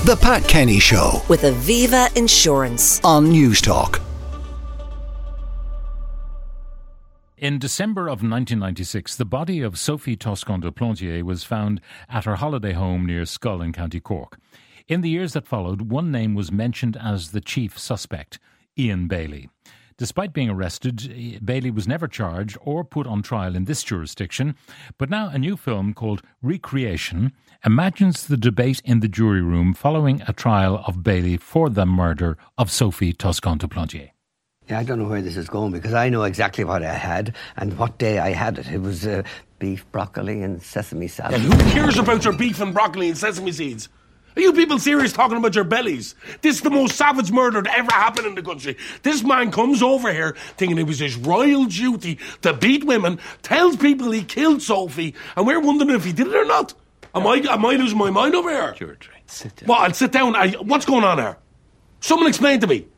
The Pat Kenny Show with Aviva Insurance on Newstalk. In December of 1996, the body of Sophie Toscan de Plantier was found at her holiday home near Scull in County Cork. In the years that followed, one name was mentioned as the chief suspect, Ian Bailey. Despite being arrested, Bailey was never charged or put on trial in this jurisdiction, but now a new film called Recreation imagines the debate in the jury room following a trial of Bailey for the murder of Sophie Toscan de Plantier. Yeah, I don't know where this is going because I know exactly what I had and what day I had it. It was beef, broccoli and sesame salad. And who cares about your beef and broccoli and sesame seeds? Are you people serious talking about your bellies? This is the most savage murder that ever happened in the country. This man comes over here thinking it was his royal duty to beat women, tells people he killed Sophie, and we're wondering if he did it or not. Am I losing my mind over here? Sure, Trent. Sit down. Well, I'll sit down. What's going on here? Someone explain to me.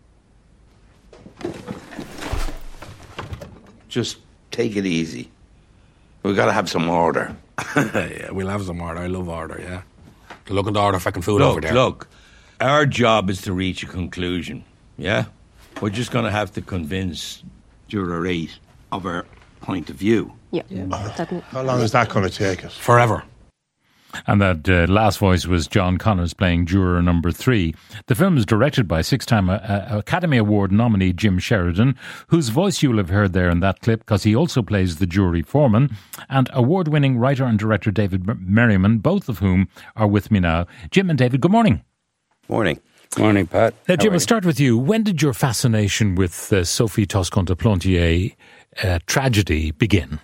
Just take it easy. We've got to have some order. Yeah, we'll have some order. I love order, yeah. Looking to order fucking food over there. Look, our job is to reach a conclusion, yeah? We're just going to have to convince Juror 8 of our point of view. Yeah. How long is that going to take us? Forever. And that last voice was John Connors playing juror number 3. The film is directed by six-time Academy Award nominee Jim Sheridan, whose voice you will have heard there in that clip because he also plays the jury foreman, and award-winning writer and director David Merriman, both of whom are with me now. Jim and David, good morning. Morning. Morning, Pat. Now, Jim, I'll start with you. When did your fascination with Sophie Toscan de Plantier tragedy begin?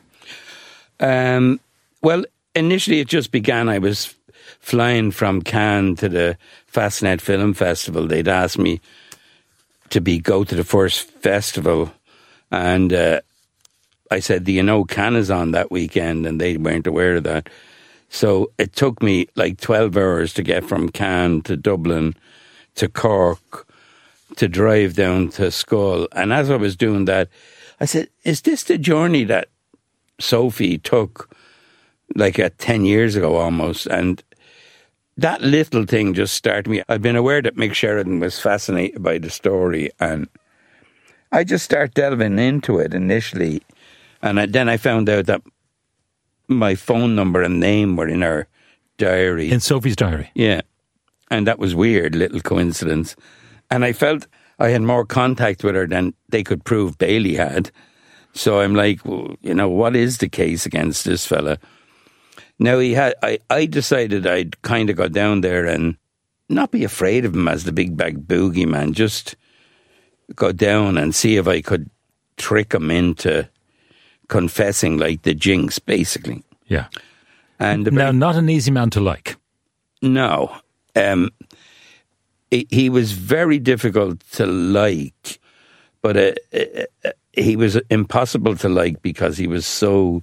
Well, initially it just began. I was flying from Cannes to the Fastnet Film Festival. They'd asked me to go to the first festival, and I said, do you know Cannes is on that weekend? And they weren't aware of that. So it took me like 12 hours to get from Cannes to Dublin to Cork to drive down to Scull. And as I was doing that, I said, is this the journey that Sophie took like 10 years ago almost? And that little thing just started me. I've been aware that Mick Sheridan was fascinated by the story, and I just started delving into it initially. And then I found out that my phone number and name were in her diary. In Sophie's diary? Yeah. And that was weird, little coincidence. And I felt I had more contact with her than they could prove Bailey had. So I'm like, well, what is the case against this fella? Now, I decided I'd kind of go down there and not be afraid of him as the big bag boogeyman, just go down and see if I could trick him into confessing like the Jinx, basically. Yeah. And now, not an easy man to like. No. He was very difficult to like, but he was impossible to like because he was so...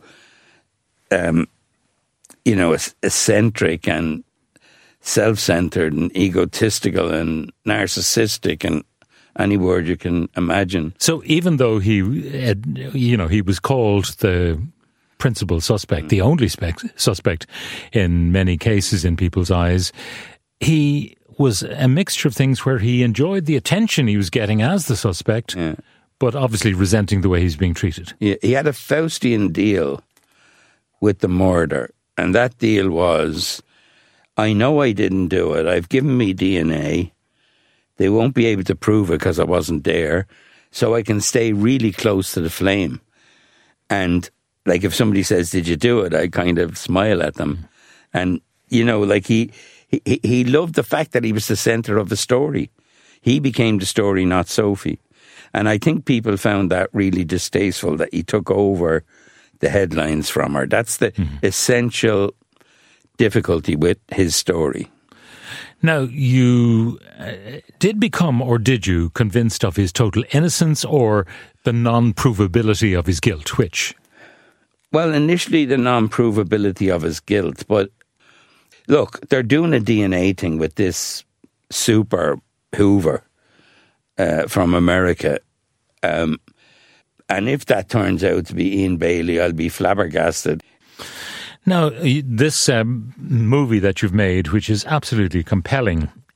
eccentric and self-centered and egotistical and narcissistic and any word you can imagine. So even though he was called the principal suspect, the only suspect in many cases in people's eyes, he was a mixture of things where he enjoyed the attention he was getting as the suspect, but obviously resenting the way he's being treated. Yeah, he had a Faustian deal with the murder. And that deal was, I know I didn't do it. I've given me DNA. They won't be able to prove it because I wasn't there. So I can stay really close to the flame. And like if somebody says, did you do it? I kind of smile at them. And, like he loved the fact that he was the center of the story. He became the story, not Sophie. And I think people found that really distasteful, that he took over the headlines from her. That's the essential difficulty with his story. Now, you did become, or did you, convinced of his total innocence or the non-provability of his guilt? Which? Well, initially the non-provability of his guilt, but look, they're doing a DNA thing with this super Hoover from America. And if that turns out to be Ian Bailey, I'll be flabbergasted. Now, this movie that you've made, which is absolutely compelling,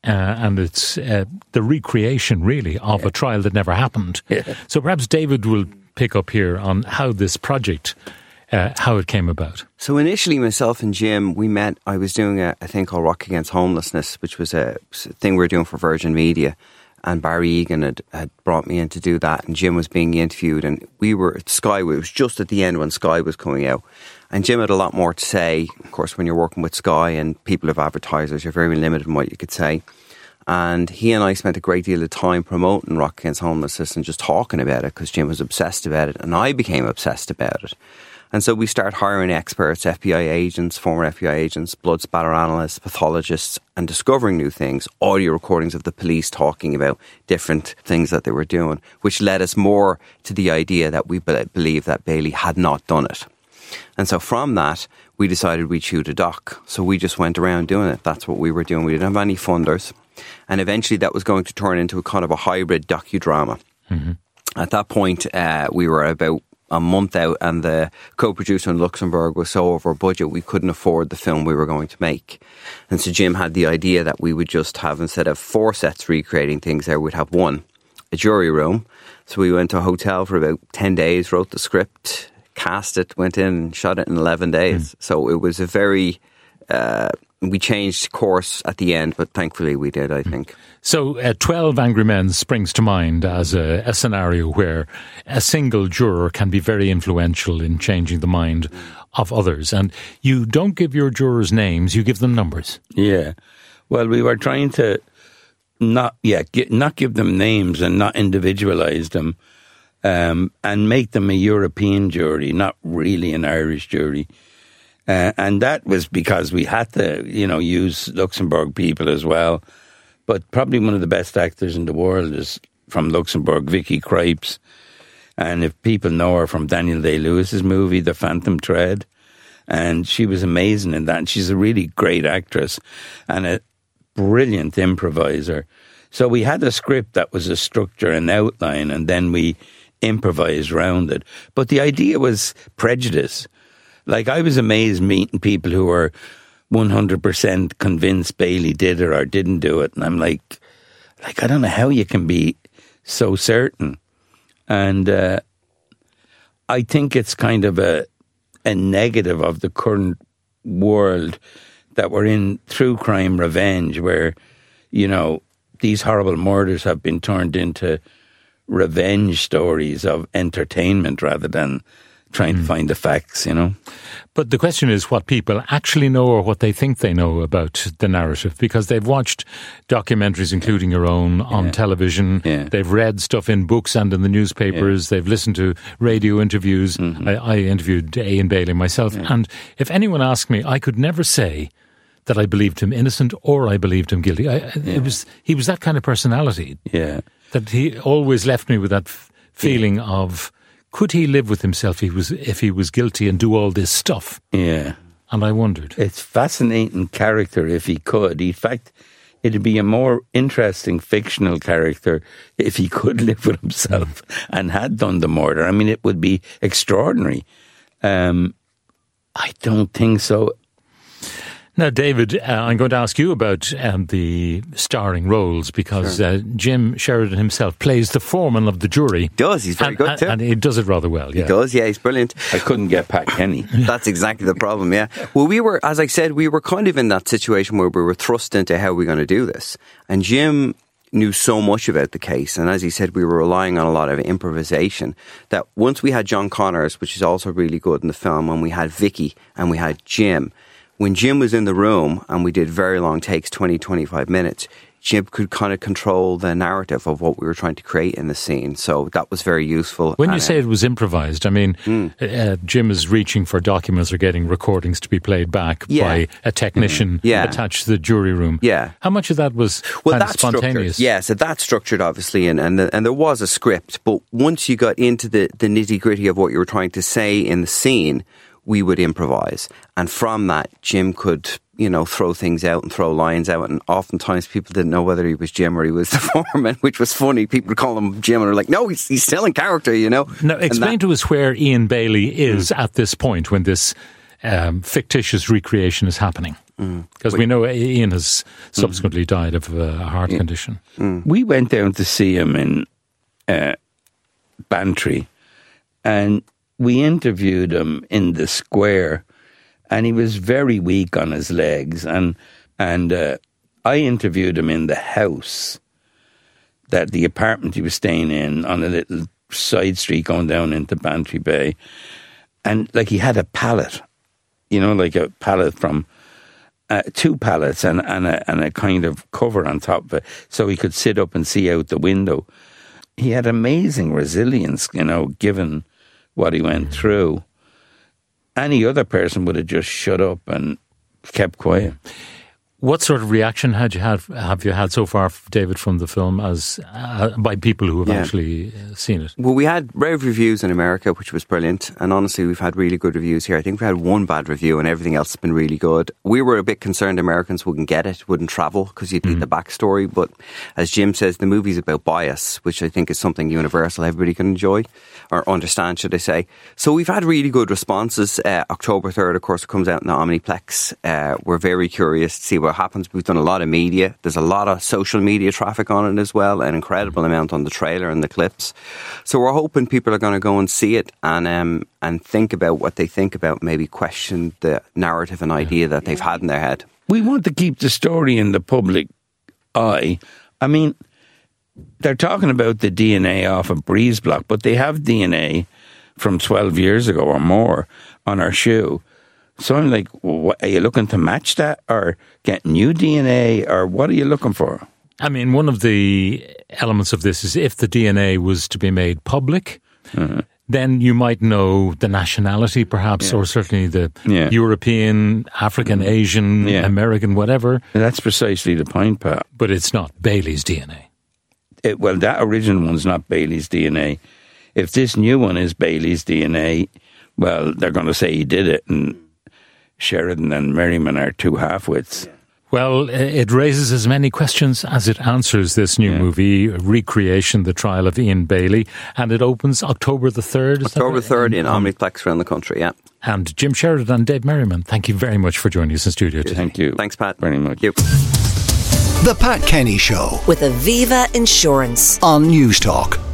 and it's the recreation, really, of a trial that never happened. Yeah. So perhaps David will pick up here on how this project, how it came about. So initially, myself and Jim, we met. I was doing a thing called Rock Against Homelessness, which was a thing we were doing for Virgin Media. And Barry Egan had brought me in to do that, and Jim was being interviewed, and we were at Sky. It was just at the end when Sky was coming out, and Jim had a lot more to say. Of course, when you're working with Sky and people have advertisers, you're very limited in what you could say. And he and I spent a great deal of time promoting Rock Against Homelessness and just talking about it, because Jim was obsessed about it, and I became obsessed about it. And so we started hiring experts, FBI agents, former FBI agents, blood spatter analysts, pathologists, and discovering new things, audio recordings of the police talking about different things that they were doing, which led us more to the idea that we believe that Bailey had not done it. And so from that, we decided we'd shoot a doc. So we just went around doing it. That's what we were doing. We didn't have any funders. And eventually that was going to turn into a kind of a hybrid docudrama. Mm-hmm. At that point, we were about a month out, and the co-producer in Luxembourg was so over budget we couldn't afford the film we were going to make. And so Jim had the idea that we would just have, instead of 4 sets recreating things there, we'd have one, a jury room. So we went to a hotel for about 10 days, wrote the script, cast it, went in and shot it in 11 days. So it was a very... we changed course at the end, but thankfully we did, I think. So 12 Angry Men springs to mind as a scenario where a single juror can be very influential in changing the mind of others. And you don't give your jurors names, you give them numbers. Yeah. Well, we were trying to not give them names and not individualise them, and make them a European jury, not really an Irish jury. And that was because we had to, use Luxembourg people as well. But probably one of the best actors in the world is from Luxembourg, Vicky Krieps. And if people know her from Daniel Day-Lewis's movie, The Phantom Thread, and she was amazing in that. And she's a really great actress and a brilliant improviser. So we had a script that was a structure, an outline, and then we improvised around it. But the idea was prejudice. Like, I was amazed meeting people who were 100% convinced Bailey did it or didn't do it. And I'm like, I don't know how you can be so certain. And I think it's kind of a negative of the current world that we're in, true crime revenge, where, these horrible murders have been turned into revenge stories of entertainment rather than trying to find the facts, But the question is what people actually know or what they think they know about the narrative, because they've watched documentaries, including your own, on television. Yeah. They've read stuff in books and in the newspapers. Yeah. They've listened to radio interviews. Mm-hmm. I interviewed Ian Bailey myself. Yeah. And if anyone asked me, I could never say that I believed him innocent or I believed him guilty. He was that kind of personality. Yeah. That he always left me with that feeling of... Could he live with himself if he was guilty and do all this stuff? Yeah. And I wondered. It's fascinating character if he could. In fact, it'd be a more interesting fictional character if he could live with himself and had done the murder. I mean, it would be extraordinary. I don't think so. Now, David, I'm going to ask you about the starring roles, because Jim Sheridan himself plays the foreman of the jury. He does, he's very good too. And he does it rather well, yeah. He does, yeah, he's brilliant. I couldn't get Pat Kenny. That's exactly the problem, yeah. Well, we were, as I said, we were kind of in that situation where we were thrust into how we're going to do this. And Jim knew so much about the case, and as he said, we were relying on a lot of improvisation, that once we had John Connors, which is also really good in the film, and we had Vicky and we had Jim, when Jim was in the room and we did very long takes, 20, 25 minutes, Jim could kind of control the narrative of what we were trying to create in the scene. So that was very useful. When you say it was improvised, I mean, Jim is reaching for documents or getting recordings to be played back by a technician attached to the jury room. Yeah. How much of that was kind of spontaneous? Yeah, so that's structured, obviously, and there was a script. But once you got into the nitty-gritty of what you were trying to say in the scene, we would improvise. And from that, Jim could, throw things out and throw lines out. And oftentimes people didn't know whether he was Jim or he was the foreman, which was funny. People would call him Jim and they're like, no, he's still in character, Now, explain to us where Ian Bailey is at this point when this fictitious recreation is happening. Because we know Ian has subsequently died of a heart condition. We went down to see him in Bantry, and we interviewed him in the square, and he was very weak on his legs, and I interviewed him in the house, that the apartment he was staying in on a little side street going down into Bantry Bay, and like he had a pallet, like a pallet from 2 pallets and a kind of cover on top of it, so he could sit up and see out the window. He had amazing resilience, given what he went through. Any other person would have just shut up and kept quiet. What sort of reaction have you had so far, David, from the film as by people who have actually seen it? Well, we had rave reviews in America, which was brilliant, and honestly, we've had really good reviews here. I think we had 1 bad review, and everything else has been really good. We were a bit concerned Americans wouldn't get it, wouldn't travel, because you'd need the backstory. But as Jim says, the movie's about bias, which I think is something universal, everybody can enjoy or understand, should I say. So we've had really good responses. October 3rd, of course, it comes out in the Omniplex. We're very curious to see what happens. We've done a lot of media. There's a lot of social media traffic on it as well, an incredible amount on the trailer and the clips. So we're hoping people are going to go and see it and think about what they think about, maybe question the narrative and idea that they've had in their head. We want to keep the story in the public eye. I mean, they're talking about the DNA off of Breeze Block, but they have DNA from 12 years ago or more on our shoe. So I'm like, are you looking to match that or get new DNA, or what are you looking for? I mean, one of the elements of this is if the DNA was to be made public, then you might know the nationality perhaps, or certainly the European, African, Asian, American, whatever. And that's precisely the point, Pat. But it's not Bailey's DNA. Well, that original one's not Bailey's DNA. If this new one is Bailey's DNA, well, they're going to say he did it, and Sheridan and Merriman are 2 half-wits. Well, it raises as many questions as it answers, this new movie, Recreation, the Trial of Ian Bailey, and it opens October the 3rd. October 3rd in Omniplex around the country, yeah. And Jim Sheridan and Dave Merriman, thank you very much for joining us in studio today. Thank you. Thanks, Pat. Very much. Thank you. The Pat Kenny Show With Aviva Insurance. on News Talk.